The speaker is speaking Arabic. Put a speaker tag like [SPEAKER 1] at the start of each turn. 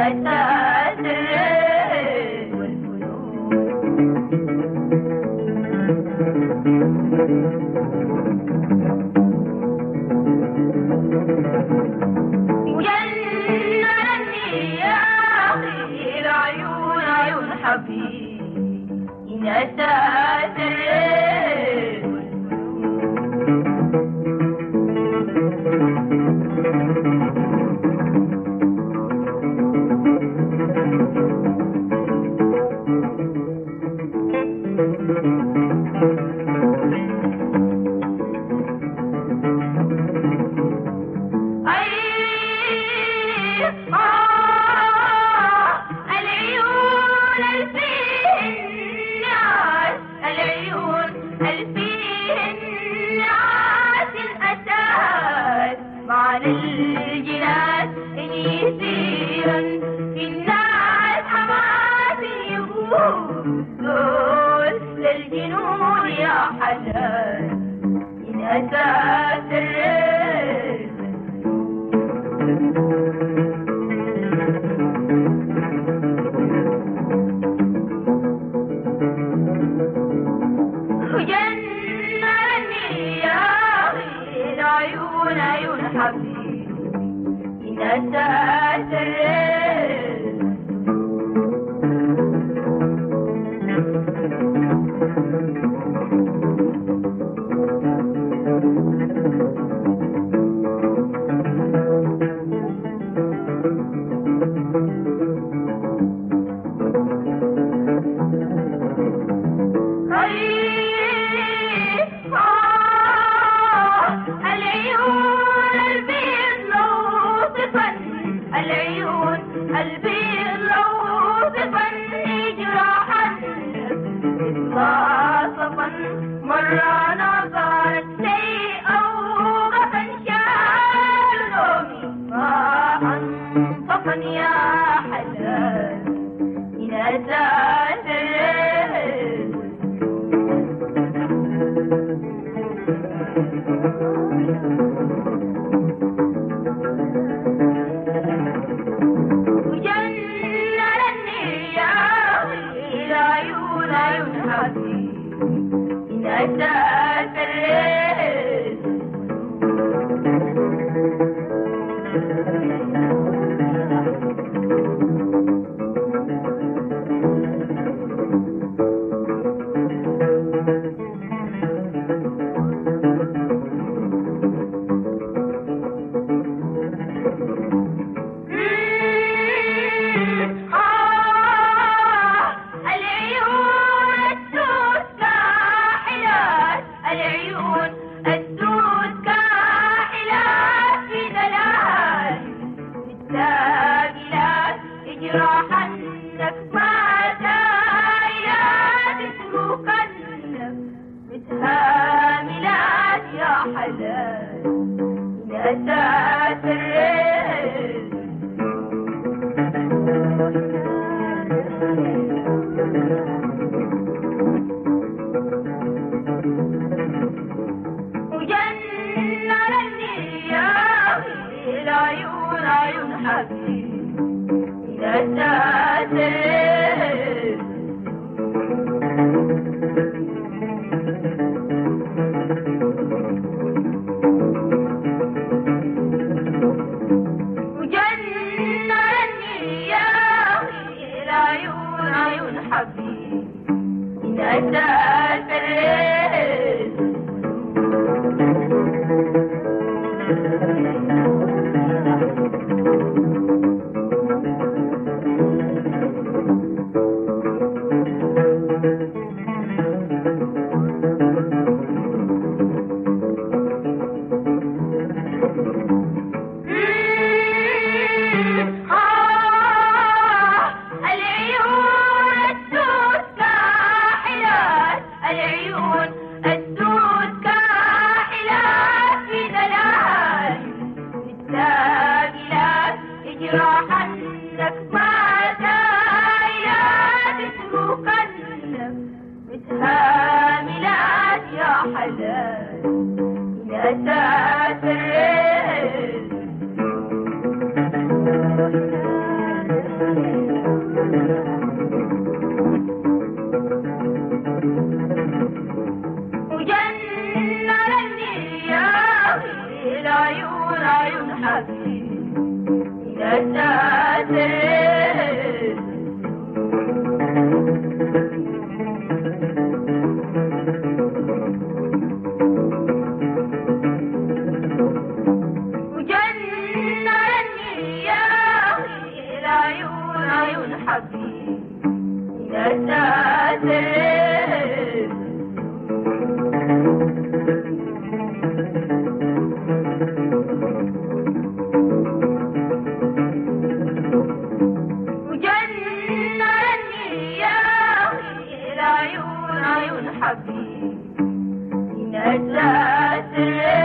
[SPEAKER 1] أساس الرزق وجنني يا أخي العيون عيون حبيبي إن أساس الرزق الجنات إن يسيرا الناس حماس يقول للجنون يا حلال إن أساس الرزق وجنني يا أخي العيون عيون حبيبي إن أساس الرزق البيض لو تفني جراحا صفا مرة نظرت شيئا وغفا شال نومي ما أنصفا يا حلال إن أساس الرزق عيون حبيبي إن أساس الرزق جراحنك ما زايلات تسلوكنك متهاملات يا حلال إن أساس الرزق وجنني يا أخي العيون عيون حبيبي إن أساس الرزق وجنني يا أخي العيون عيون حبيبي إن أساس الرزق جراحنك ما زايلات تسلوكنك متهاملات يا حلال إن أساس الرزق وجنني يا أخي العيون عيون حبيبي نسات